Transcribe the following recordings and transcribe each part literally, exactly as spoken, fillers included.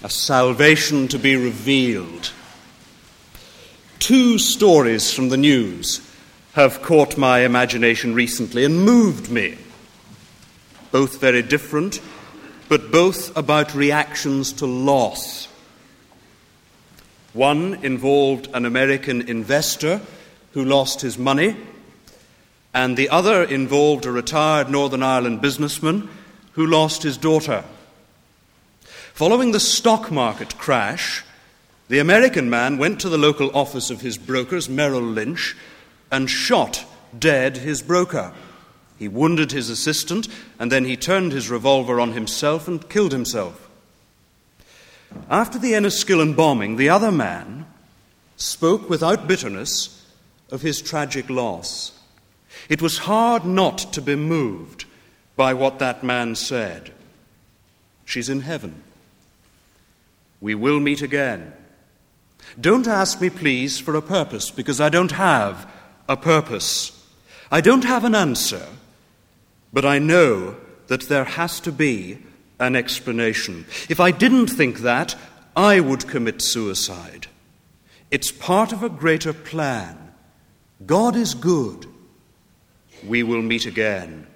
a salvation to be revealed. Two stories from the news have caught my imagination recently and moved me. Both very different, but both about reactions to loss. One involved an American investor who lost his money, and the other involved a retired Northern Ireland businessman who lost his daughter. Following the stock market crash, the American man went to the local office of his brokers, Merrill Lynch, and shot dead his broker. He wounded his assistant, and then he turned his revolver on himself and killed himself. After the Enniskillen bombing, the other man spoke without bitterness of his tragic loss. It was hard not to be moved by what that man said. She's in heaven. We will meet again. Don't ask me, please, for a purpose, because I don't have a purpose. I don't have an answer, but I know that there has to be an explanation. If I didn't think that, I would commit suicide. It's part of a greater plan. God is good. We will meet again.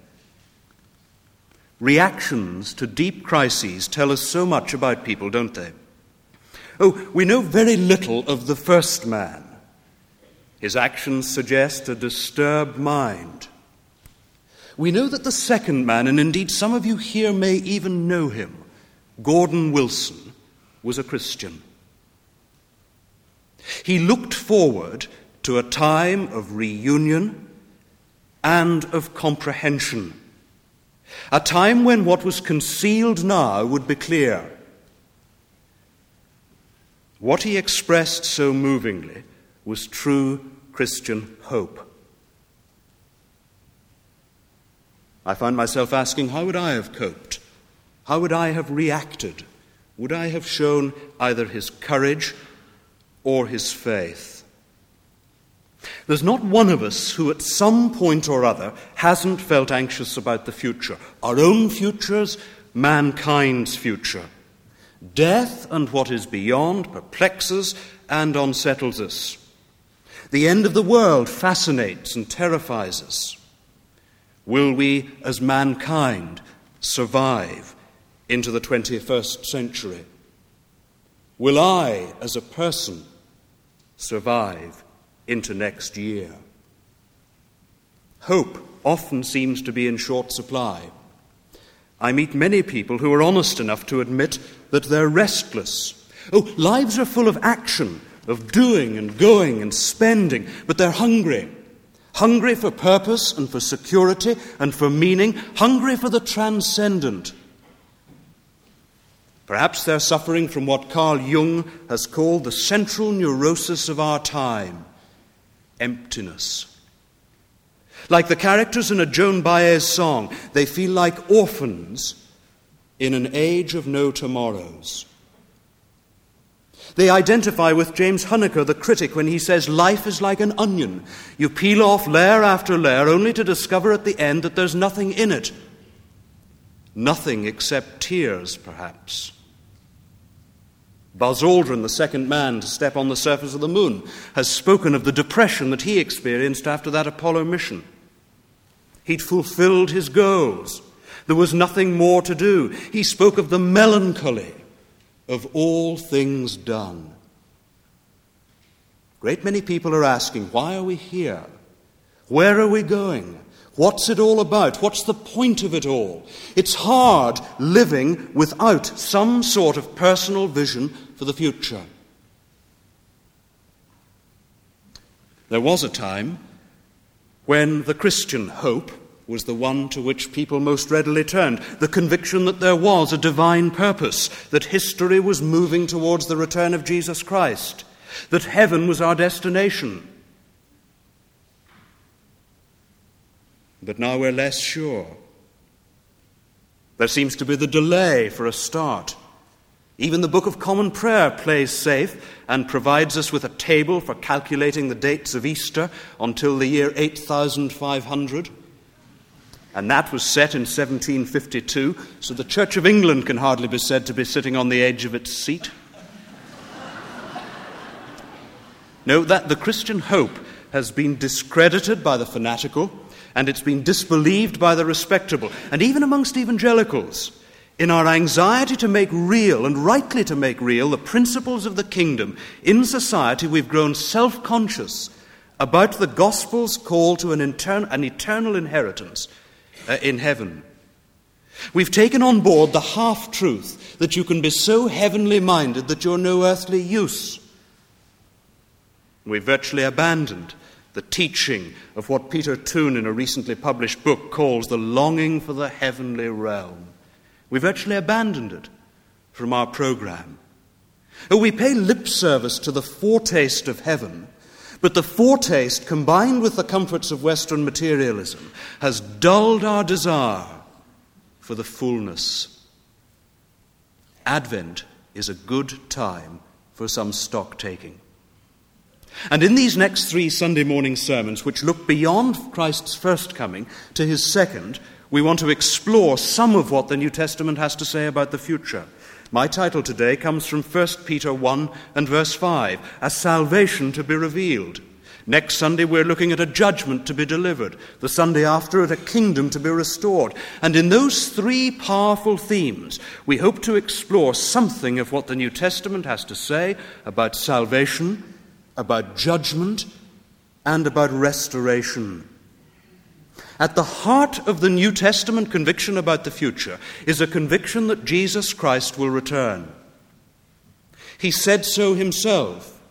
Reactions to deep crises tell us so much about people, don't they? Oh, we know very little of the first man. His actions suggest a disturbed mind. We know that the second man, and indeed some of you here may even know him, Gordon Wilson, was a Christian. He looked forward to a time of reunion and of comprehension, a time when what was concealed now would be clear. What he expressed so movingly was true Christian hope. I find myself asking, how would I have coped? How would I have reacted? Would I have shown either his courage or his faith? There's not one of us who at some point or other hasn't felt anxious about the future, our own futures, mankind's future. Death and what is beyond perplexes and unsettles us. The end of the world fascinates and terrifies us. Will we, as mankind, survive into the twenty-first century? Will I, as a person, survive into next year? Hope often seems to be in short supply. I meet many people who are honest enough to admit that they're restless. Oh, lives are full of action, of doing and going and spending, but they're hungry. Hungry for purpose and for security and for meaning, hungry for the transcendent. Perhaps they're suffering from what Carl Jung has called the central neurosis of our time, emptiness. Like the characters in a Joan Baez song, they feel like orphans in an age of no tomorrows. They identify with James Huneker, the critic, when he says life is like an onion. You peel off layer after layer only to discover at the end that there's nothing in it. Nothing except tears, perhaps. Buzz Aldrin, the second man to step on the surface of the moon, has spoken of the depression that he experienced after that Apollo mission. He'd fulfilled his goals. There was nothing more to do. He spoke of the melancholy of all things done. Great many people are asking, why are we here? Where are we going? What's it all about? What's the point of it all? It's hard living without some sort of personal vision for the future. There was a time when the Christian hope was the one to which people most readily turned, the conviction that there was a divine purpose, that history was moving towards the return of Jesus Christ, that heaven was our destination. But now we're less sure. There seems to be the delay for a start. Even the Book of Common Prayer plays safe and provides us with a table for calculating the dates of Easter until the year eight thousand five hundred. And that was set in seventeen fifty-two, so the Church of England can hardly be said to be sitting on the edge of its seat. No, that the Christian hope has been discredited by the fanatical, and it's been disbelieved by the respectable, and even amongst evangelicals. In our anxiety to make real, and rightly to make real, the principles of the kingdom in society, we've grown self-conscious about the gospel's call to an, intern- an eternal inheritance uh, in heaven. We've taken on board the half-truth that you can be so heavenly minded that you're no earthly use. We've virtually abandoned the teaching of what Peter Toon in a recently published book calls the longing for the heavenly realm. We virtually abandoned it from our program. Oh, we pay lip service to the foretaste of heaven, but the foretaste, combined with the comforts of Western materialism, has dulled our desire for the fullness. Advent is a good time for some stock-taking. And in these next three Sunday morning sermons, which look beyond Christ's first coming to his second, we want to explore some of what the New Testament has to say about the future. My title today comes from First Peter one and verse five, a salvation to be revealed. Next Sunday we're looking at a judgment to be delivered. The Sunday after at a kingdom to be restored. And in those three powerful themes, we hope to explore something of what the New Testament has to say about salvation, about judgment, and about restoration. At the heart of the New Testament conviction about the future is a conviction that Jesus Christ will return. He said so himself.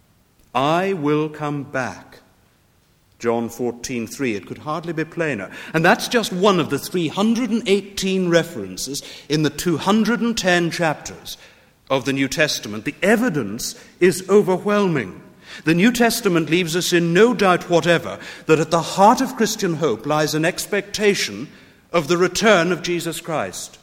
I will come back. John fourteen three. It could hardly be plainer. And that's just one of the three hundred eighteen references in the two hundred ten chapters of the New Testament. The evidence is overwhelming. The New Testament leaves us in no doubt whatever that at the heart of Christian hope lies an expectation of the return of Jesus Christ.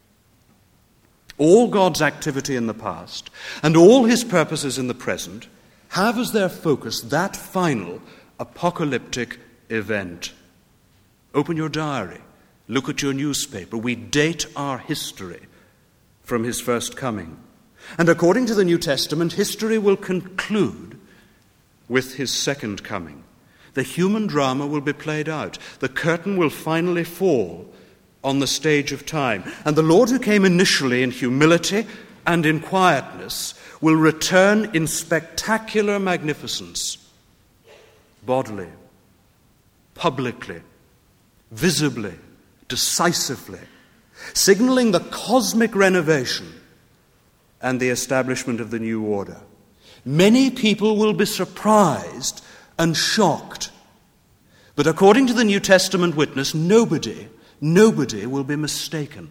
All God's activity in the past and all his purposes in the present have as their focus that final apocalyptic event. Open your diary, look at your newspaper. We date our history from his first coming. And according to the New Testament, history will conclude with his second coming. The human drama will be played out. The curtain will finally fall on the stage of time. And the Lord who came initially in humility and in quietness will return in spectacular magnificence, bodily, publicly, visibly, decisively, signaling the cosmic renovation and the establishment of the new order. Many people will be surprised and shocked. But according to the New Testament witness, nobody, nobody will be mistaken.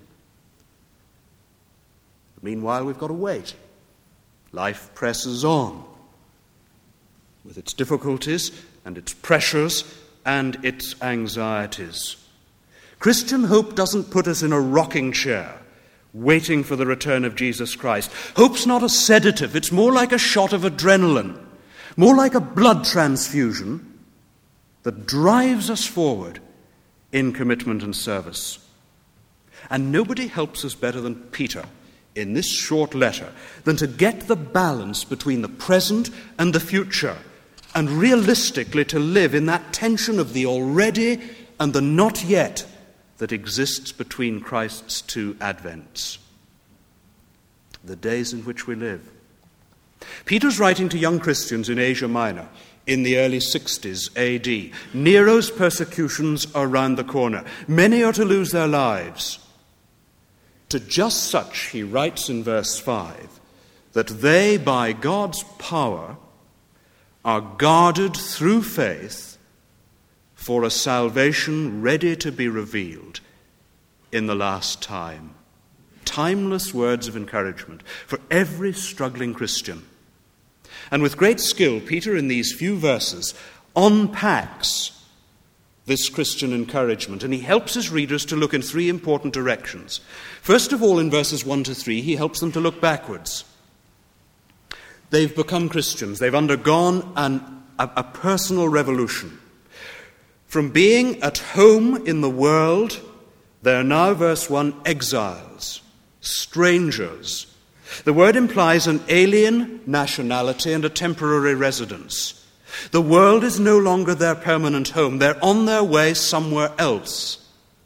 Meanwhile, we've got to wait. Life presses on with its difficulties and its pressures and its anxieties. Christian hope doesn't put us in a rocking chair waiting for the return of Jesus Christ. Hope's not a sedative. It's more like a shot of adrenaline, more like a blood transfusion that drives us forward in commitment and service. And nobody helps us better than Peter in this short letter than to get the balance between the present and the future, and realistically to live in that tension of the already and the not yet that exists between Christ's two advents. The days in which we live. Peter's writing to young Christians in Asia Minor in the early sixties A D. Nero's persecutions are round the corner. Many are to lose their lives. To just such, he writes in verse five, that they, by God's power, are guarded through faith for a salvation ready to be revealed in the last time. Timeless words of encouragement for every struggling Christian. And with great skill, Peter in these few verses unpacks this Christian encouragement, and he helps his readers to look in three important directions. First of all, in verses one to three, he helps them to look backwards. They've become Christians. They've undergone an, a, a personal revolution. From being at home in the world, they are now, verse one, exiles, strangers. The word implies an alien nationality and a temporary residence. The world is no longer their permanent home. They're on their way somewhere else.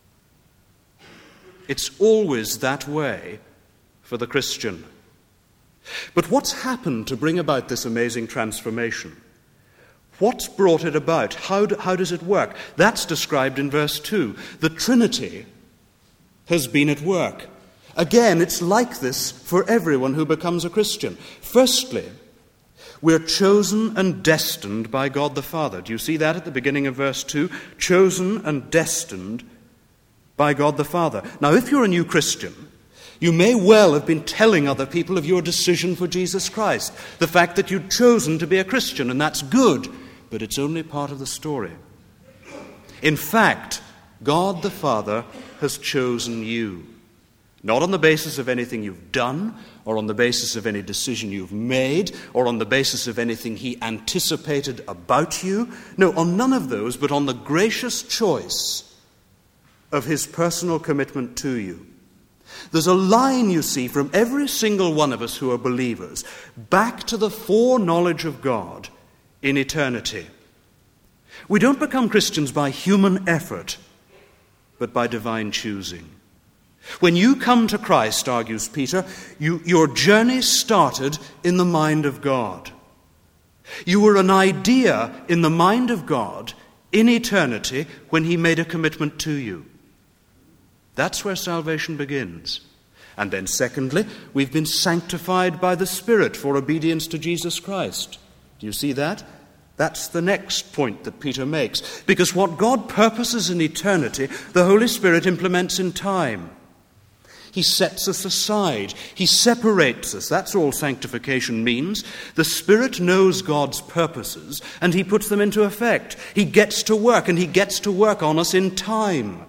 It's always that way for the Christian. But what's happened to bring about this amazing transformation? What's brought it about? How, do, how does it work? That's described in verse two. The Trinity has been at work. Again, it's like this for everyone who becomes a Christian. Firstly, we're chosen and destined by God the Father. Do you see that at the beginning of verse two? Chosen and destined by God the Father. Now, if you're a new Christian, you may well have been telling other people of your decision for Jesus Christ, the fact that you'd chosen to be a Christian, and that's good, but it's only part of the story. In fact, God the Father has chosen you, not on the basis of anything you've done, or on the basis of any decision you've made, or on the basis of anything he anticipated about you. No, on none of those, but on the gracious choice of his personal commitment to you. There's a line, you see, from every single one of us who are believers back to the foreknowledge of God in eternity. We don't become Christians by human effort, but by divine choosing. When you come to Christ, argues Peter, you, your journey started in the mind of God. You were an idea in the mind of God in eternity when he made a commitment to you. That's where salvation begins. And then secondly, we've been sanctified by the Spirit for obedience to Jesus Christ. Do you see that? That's the next point that Peter makes. Because what God purposes in eternity, the Holy Spirit implements in time. He sets us aside. He separates us. That's all sanctification means. The Spirit knows God's purposes, and he puts them into effect. He gets to work, and he gets to work on us in time.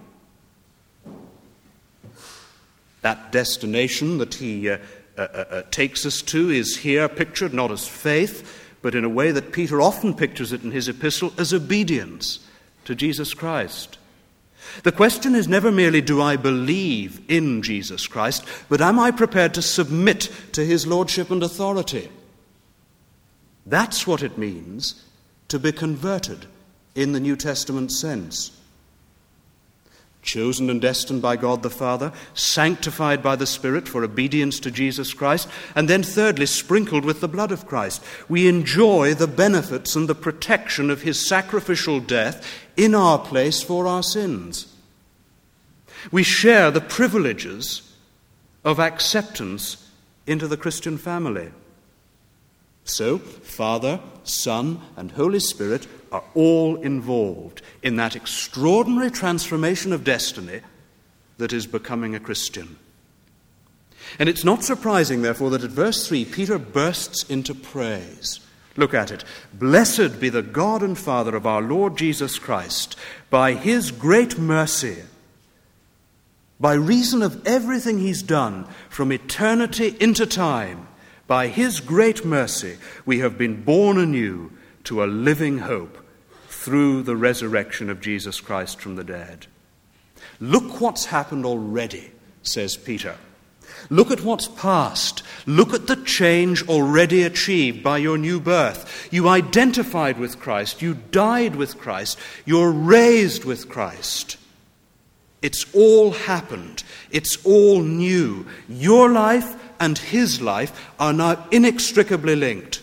That destination that he uh, uh, uh, takes us to is here pictured not as faith, but in a way that Peter often pictures it in his epistle, as obedience to Jesus Christ. The question is never merely, do I believe in Jesus Christ, but am I prepared to submit to his lordship and authority? That's what it means to be converted in the New Testament sense. Chosen and destined by God the Father, sanctified by the Spirit for obedience to Jesus Christ, and then thirdly, sprinkled with the blood of Christ. We enjoy the benefits and the protection of his sacrificial death in our place for our sins. We share the privileges of acceptance into the Christian family. So, Father, Son, and Holy Spirit are all involved in that extraordinary transformation of destiny that is becoming a Christian. And it's not surprising, therefore, that at verse three, Peter bursts into praise. Look at it. Blessed be the God and Father of our Lord Jesus Christ. By his great mercy, by reason of everything he's done from eternity into time, by his great mercy, we have been born anew to a living hope through the resurrection of Jesus Christ from the dead. Look what's happened already, says Peter. Look at what's past. Look at the change already achieved by your new birth. You identified with Christ. You died with Christ. You're raised with Christ. It's all happened. It's all new. Your life and his life are now inextricably linked.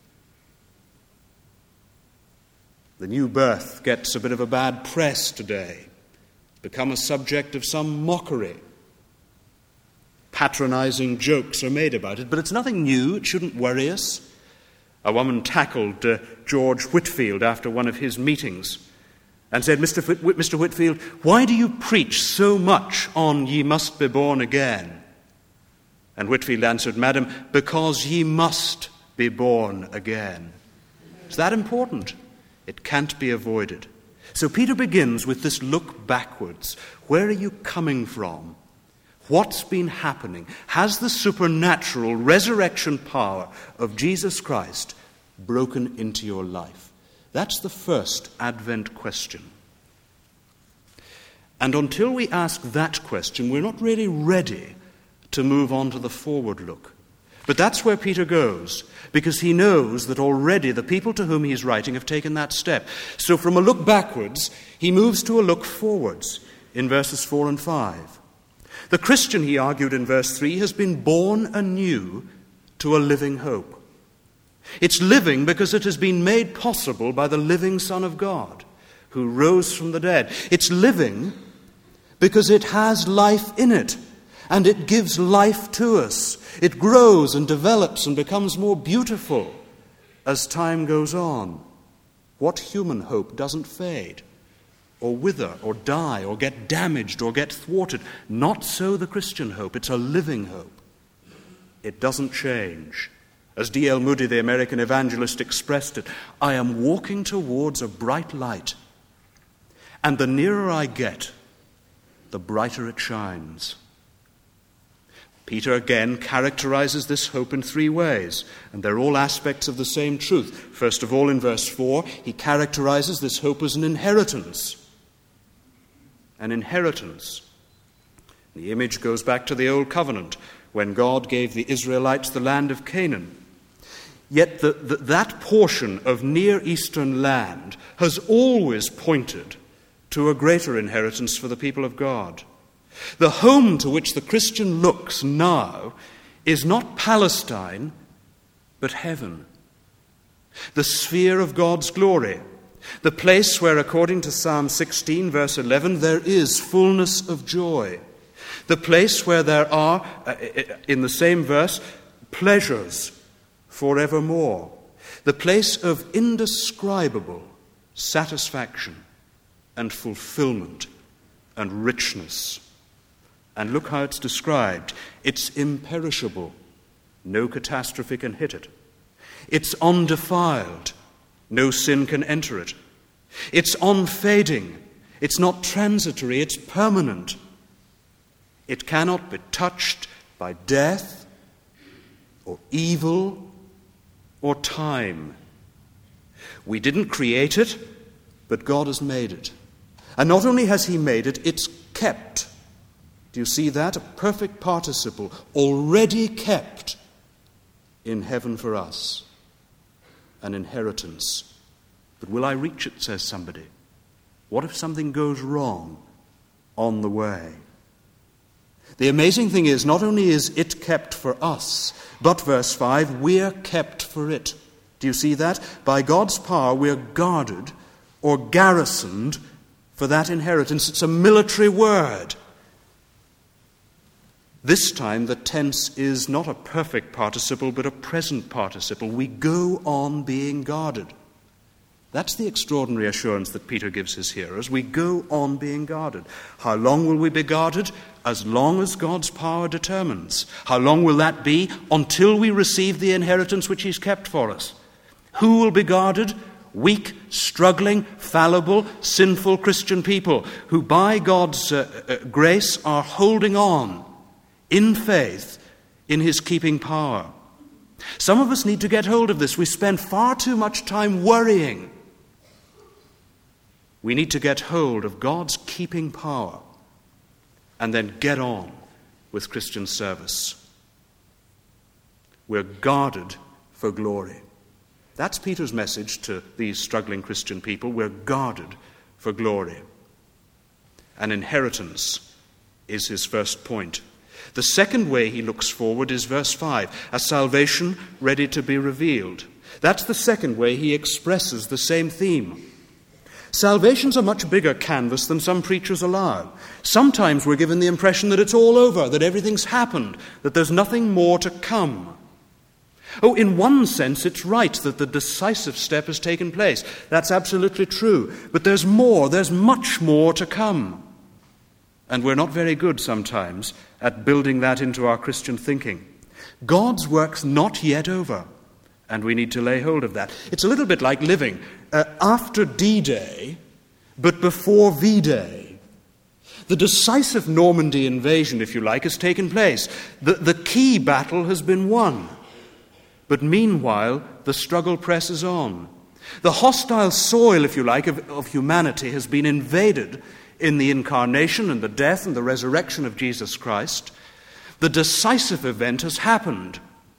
The new birth gets a bit of a bad press today, become a subject of some mockery. Patronizing jokes are made about it, but it's nothing new. It shouldn't worry us. A woman tackled uh, George Whitefield after one of his meetings and said, Mister F- Mister Whitefield, why do you preach so much on ye must be born again? And Whitefield answered, Madam, because ye must be born again. Is that important? It can't be avoided. So Peter begins with this look backwards. Where are you coming from? What's been happening? Has the supernatural resurrection power of Jesus Christ broken into your life? That's the first Advent question. And until we ask that question, we're not really ready to move on to the forward look. But that's where Peter goes, because he knows that already the people to whom he's writing have taken that step. So from a look backwards, he moves to a look forwards in verses four and five. The Christian, he argued in verse three, has been born anew to a living hope. It's living because it has been made possible by the living Son of God, who rose from the dead. It's living because it has life in it, and it gives life to us. It grows and develops and becomes more beautiful as time goes on. What human hope doesn't fade, or wither, or die, or get damaged, or get thwarted? Not so the Christian hope. It's a living hope. It doesn't change. As D L Moody, the American evangelist, expressed it, I am walking towards a bright light, and the nearer I get, the brighter it shines. Peter again characterizes this hope in three ways, and they're all aspects of the same truth. First of all, in verse four, he characterizes this hope as an inheritance. An inheritance. The image goes back to the Old Covenant, when God gave the Israelites the land of Canaan. Yet the, the, that portion of Near Eastern land has always pointed to a greater inheritance for the people of God. The home to which the Christian looks now is not Palestine, but heaven. The sphere of God's glory. The place where, according to Psalm sixteen, verse eleven, there is fullness of joy. The place where there are, in the same verse, pleasures forevermore. The place of indescribable satisfaction and fulfillment and richness. And look how it's described. It's imperishable. No catastrophe can hit it. It's undefiled. No sin can enter it. It's unfading. It's not transitory. It's permanent. It cannot be touched by death or evil or time. We didn't create it, but God has made it. And not only has he made it, it's kept. Do you see that? A perfect participle, already kept in heaven for us. An inheritance. But will I reach it, says somebody. What if something goes wrong on the way? The amazing thing is, not only is it kept for us, but, verse five, we're kept for it. Do you see that? By God's power, we're guarded or garrisoned for that inheritance. It's a military word. This time the tense is not a perfect participle, but a present participle. We go on being guarded. That's the extraordinary assurance that Peter gives his hearers. We go on being guarded. How long will we be guarded? As long as God's power determines. How long will that be? Until we receive the inheritance which he's kept for us. Who will be guarded? Weak, struggling, fallible, sinful Christian people who by God's uh, uh, grace are holding on in faith in his keeping power. Some of us need to get hold of this. We spend far too much time worrying. We need to get hold of God's keeping power and then get on with Christian service. We're guarded for glory. That's Peter's message to these struggling Christian people. We're guarded for glory. An inheritance is his first point. The second way he looks forward is verse five, a salvation ready to be revealed. That's the second way he expresses the same theme. Salvation's a much bigger canvas than some preachers allow. Sometimes we're given the impression that it's all over, that everything's happened, that there's nothing more to come. Oh, in one sense, it's right that the decisive step has taken place. That's absolutely true. But there's more, there's much more to come. And we're not very good sometimes at building that into our Christian thinking. God's work's not yet over, and we need to lay hold of that. It's a little bit like living uh, after D-Day, but before V-Day. The decisive Normandy invasion, if you like, has taken place. The, the key battle has been won. But meanwhile, the struggle presses on. The hostile soil, if you like, of, of humanity has been invaded in the incarnation and the death and the resurrection of Jesus Christ. The decisive event has happened.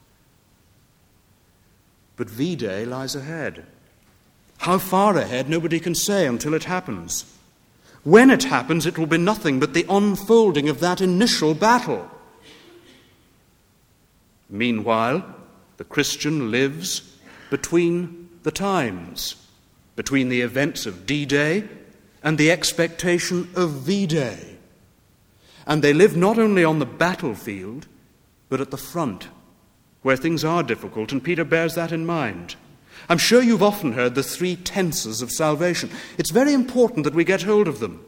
But V-Day lies ahead. How far ahead, nobody can say until it happens. When it happens, it will be nothing but the unfolding of that initial battle. Meanwhile, the Christian lives between the times, between the events of D-Day and the expectation of V-Day. And they live not only on the battlefield, but at the front, where things are difficult, and Peter bears that in mind. I'm sure you've often heard the three tenses of salvation. It's very important that we get hold of them.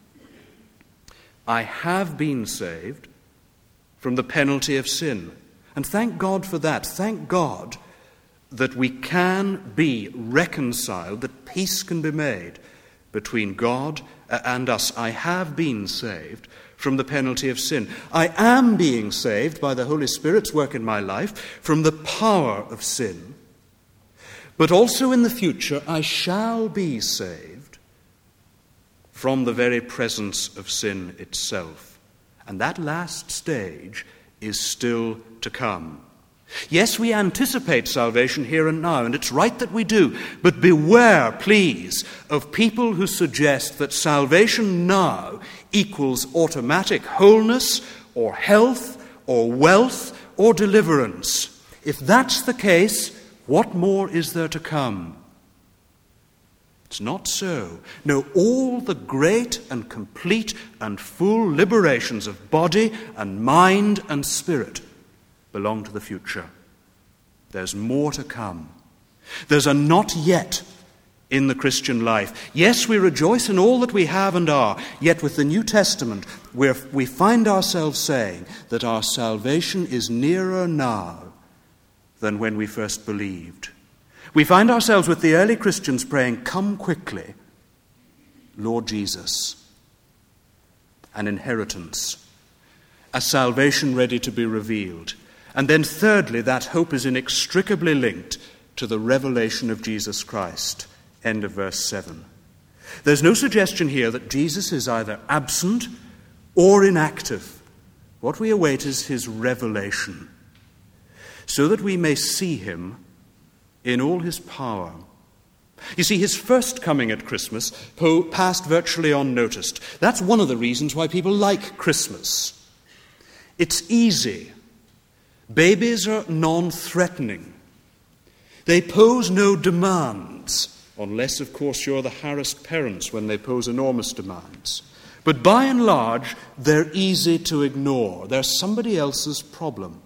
I have been saved from the penalty of sin. And thank God for that. Thank God that we can be reconciled, that peace can be made between God and us. I have been saved from the penalty of sin. I am being saved by the Holy Spirit's work in my life from the power of sin. But also in the future, I shall be saved from the very presence of sin itself. And that last stage is still to come. Yes, we anticipate salvation here and now, and it's right that we do. But beware, please, of people who suggest that salvation now equals automatic wholeness or health or wealth or deliverance. If that's the case, what more is there to come? It's not so. No, all the great and complete and full liberations of body and mind and spirit belong to the future. There's more to come. There's a not yet in the Christian life. Yes, we rejoice in all that we have and are, yet with the New Testament, where we find ourselves saying that our salvation is nearer now than when we first believed. We find ourselves with the early Christians praying, "Come quickly, Lord Jesus." An inheritance, a salvation ready to be revealed. And then thirdly, that hope is inextricably linked to the revelation of Jesus Christ. End of verse seven. There's no suggestion here that Jesus is either absent or inactive. What we await is his revelation, so that we may see him in all his power. You see, his first coming at Christmas passed virtually unnoticed. That's one of the reasons why people like Christmas. It's easy. Babies are non-threatening. They pose no demands, unless, of course, you're the harassed parents when they pose enormous demands. But by and large, they're easy to ignore. They're somebody else's problem.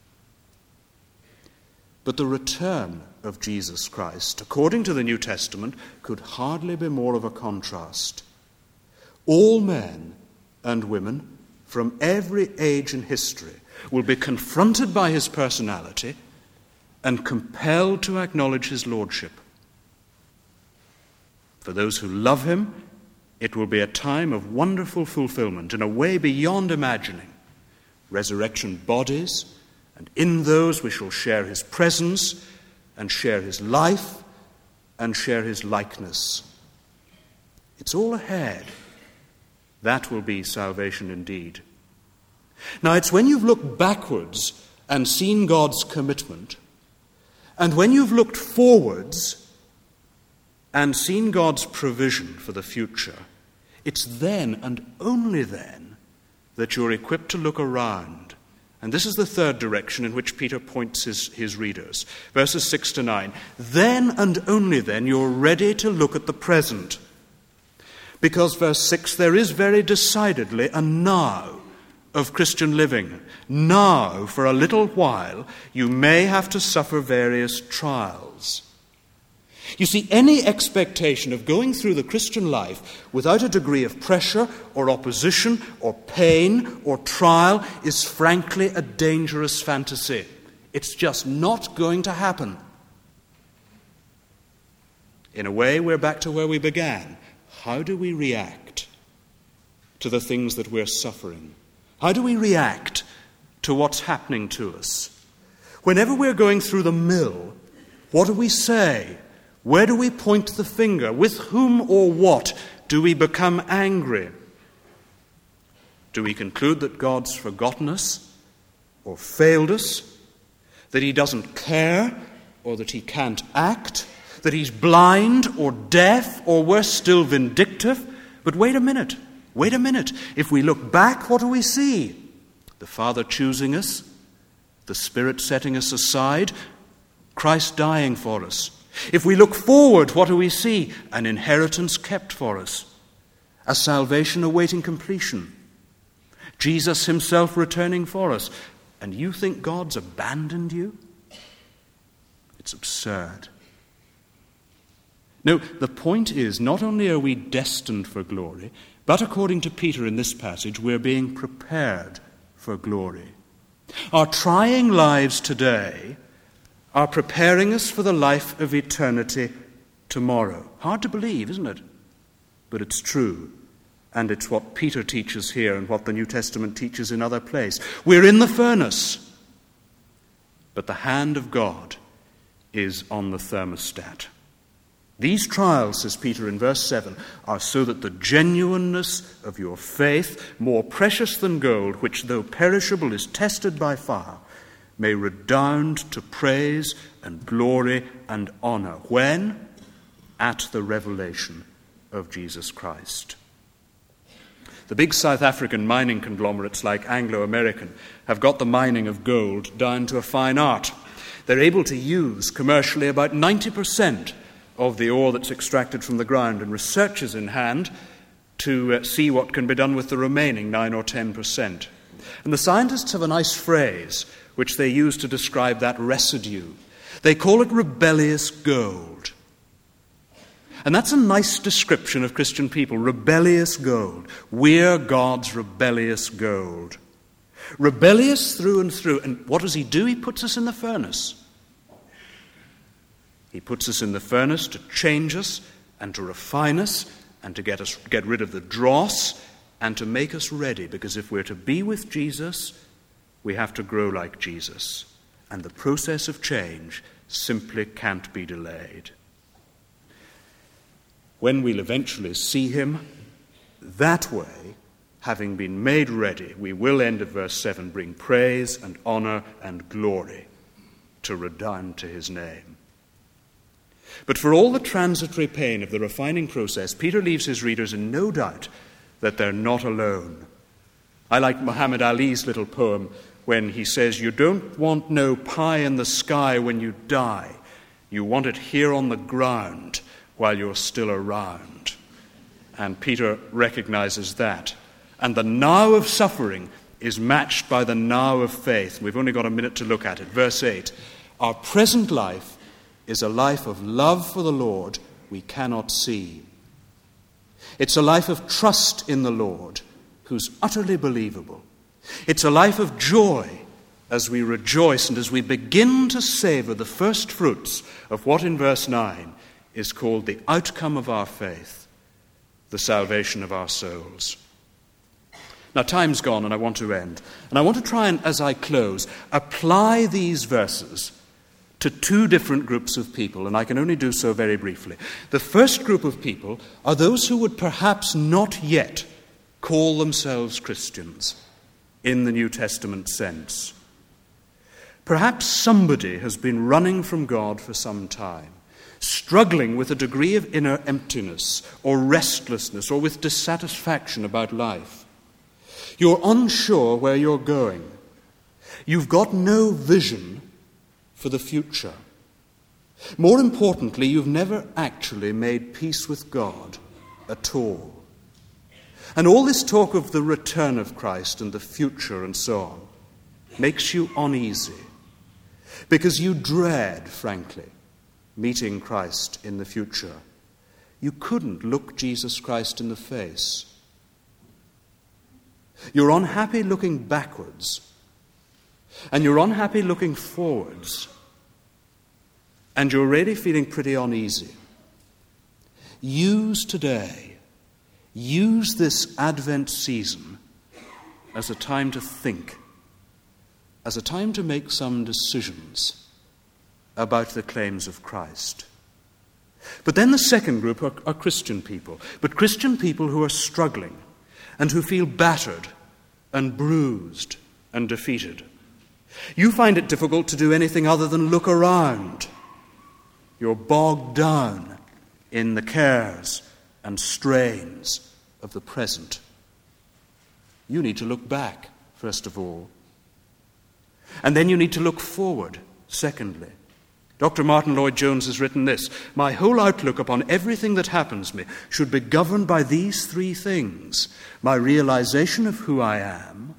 But the return of Jesus Christ, according to the New Testament, could hardly be more of a contrast. All men and women from every age in history will be confronted by his personality and compelled to acknowledge his lordship. For those who love him, it will be a time of wonderful fulfillment in a way beyond imagining. Resurrection bodies, and in those we shall share his presence and share his life and share his likeness. It's all ahead. That will be salvation indeed. Now, it's when you've looked backwards and seen God's commitment, and when you've looked forwards and seen God's provision for the future, it's then and only then that you're equipped to look around. And this is the third direction in which Peter points his, his readers. Verses six to nine. Then and only then you're ready to look at the present. Because, verse six, there is very decidedly a now of Christian living. Now, for a little while, you may have to suffer various trials. You see, any expectation of going through the Christian life without a degree of pressure or opposition or pain or trial is frankly a dangerous fantasy. It's just not going to happen. In a way, we're back to where we began. How do we react to the things that we're suffering? How do we react to what's happening to us? Whenever we're going through the mill, what do we say? Where do we point the finger? With whom or what do we become angry? Do we conclude that God's forgotten us or failed us, that he doesn't care or that he can't act, that he's blind or deaf or worse still vindictive? But wait a minute, wait a minute. If we look back, what do we see? The Father choosing us, the Spirit setting us aside, Christ dying for us. If we look forward, what do we see? An inheritance kept for us, a salvation awaiting completion, Jesus himself returning for us. And you think God's abandoned you? It's absurd. No, the point is, not only are we destined for glory, but according to Peter in this passage, we're being prepared for glory. Our trying lives today are preparing us for the life of eternity tomorrow. Hard to believe, isn't it? But it's true. And it's what Peter teaches here and what the New Testament teaches in other places. We're in the furnace, but the hand of God is on the thermostat. These trials, says Peter in verse seven, are so that the genuineness of your faith, more precious than gold, which though perishable is tested by fire, may redound to praise and glory and honor. When? At the revelation of Jesus Christ. The big South African mining conglomerates like Anglo American have got the mining of gold down to a fine art. They're able to use commercially about ninety percent of the ore that's extracted from the ground, and research is in hand to uh, see what can be done with the remaining nine or ten percent. And the scientists have a nice phrase which they use to describe that residue. They call it rebellious gold. And that's a nice description of Christian people, rebellious gold. We're God's rebellious gold. Rebellious through and through. And what does he do? He puts us in the furnace. He puts us in the furnace to change us and to refine us and to get us get rid of the dross and to make us ready. Because if we're to be with Jesus, we have to grow like Jesus. And the process of change simply can't be delayed. When we'll eventually see him, that way, having been made ready, we will, end of verse seven, bring praise and honor and glory to redound to his name. But for all the transitory pain of the refining process, Peter leaves his readers in no doubt that they're not alone. I like Muhammad Ali's little poem when he says, "You don't want no pie in the sky when you die. You want it here on the ground while you're still around." And Peter recognizes that. And the now of suffering is matched by the now of faith. We've only got a minute to look at it. Verse eight, our present life is a life of love for the Lord we cannot see. It's a life of trust in the Lord, who's utterly believable. It's a life of joy as we rejoice and as we begin to savor the first fruits of what in verse nine is called the outcome of our faith, the salvation of our souls. Now, time's gone and I want to end. And I want to try and, as I close, apply these verses to two different groups of people, and I can only do so very briefly. The first group of people are those who would perhaps not yet call themselves Christians in the New Testament sense. Perhaps somebody has been running from God for some time, struggling with a degree of inner emptiness or restlessness or with dissatisfaction about life. You're unsure where you're going. You've got no vision for the future. More importantly, you've never actually made peace with God at all. And all this talk of the return of Christ and the future and so on makes you uneasy because you dread, frankly, meeting Christ in the future. You couldn't look Jesus Christ in the face. You're unhappy looking backwards, and you're unhappy looking forwards, and you're really feeling pretty uneasy. Use today, use this Advent season as a time to think, as a time to make some decisions about the claims of Christ. But then the second group are, are Christian people, but Christian people who are struggling and who feel battered and bruised and defeated. You find it difficult to do anything other than look around. You're bogged down in the cares and strains of the present. You need to look back, first of all. And then you need to look forward, secondly. Doctor Martin Lloyd-Jones has written this: "My whole outlook upon everything that happens me should be governed by these three things: my realization of who I am,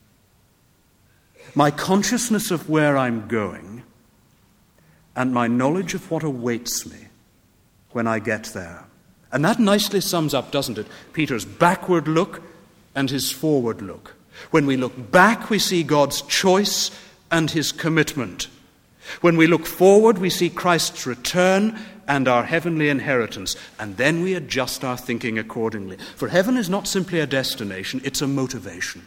my consciousness of where I'm going, and my knowledge of what awaits me when I get there." And that nicely sums up, doesn't it, Peter's backward look and his forward look. When we look back, we see God's choice and his commitment. When we look forward, we see Christ's return and our heavenly inheritance, and then we adjust our thinking accordingly. For heaven is not simply a destination, it's a motivation.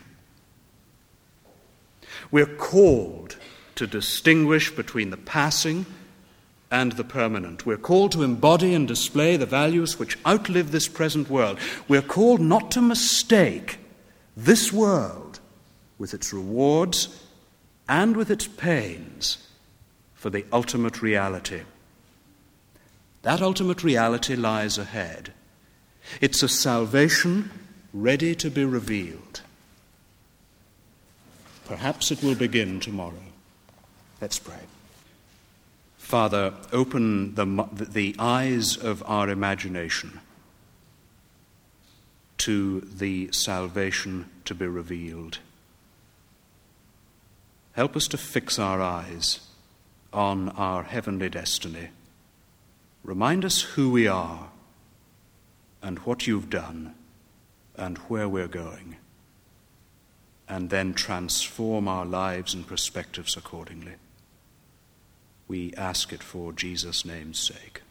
We're called to distinguish between the passing and the permanent. We're called to embody and display the values which outlive this present world. We're called not to mistake this world with its rewards and with its pains for the ultimate reality. That ultimate reality lies ahead. It's a salvation ready to be revealed. Perhaps it will begin tomorrow. Let's pray. Father, open the, the eyes of our imagination to the salvation to be revealed. Help us to fix our eyes on our heavenly destiny. Remind us who we are and what you've done and where we're going, and then transform our lives and perspectives accordingly. We ask it for Jesus' name's sake.